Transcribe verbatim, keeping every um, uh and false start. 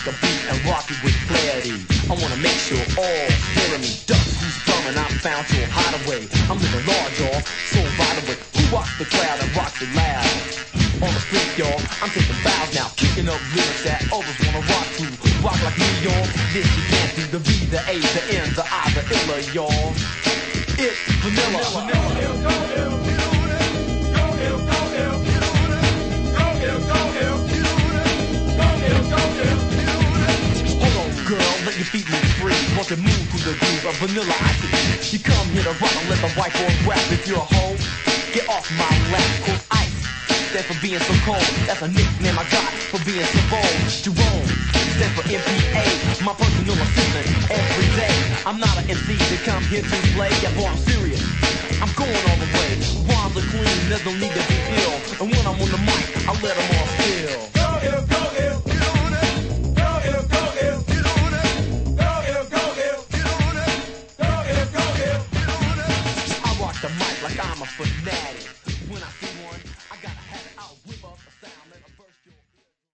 rock the beat and rock it with clarity. I wanna make sure all hearing me. Ducks who's drumming, I'm found your hideaway. I'm living large, y'all, so vital with who rocks the crowd and rocks it loud. On the street, y'all, I'm taking bows now, kicking up lyrics that others wanna rock to. Rock like me, y'all, this you can't do. The V, the A, the N, the I, the illa, y'all. It's vanilla. vanilla. Girl, let your feet move free. Want to move to the groove of vanilla ice. You come here to rock and let the white boy rap. If you're a hoe, get off my lap. Cause ice stands for being so cold. That's a nickname I got for being so bold. Jerome stands for M P A, my personal assistant every day. I'm not an M C to come here to play. Yeah, boy, I'm serious. I'm going all the way. Rhymes are clean, there's no need to be ill. And when I'm on the mic, I let them all feel.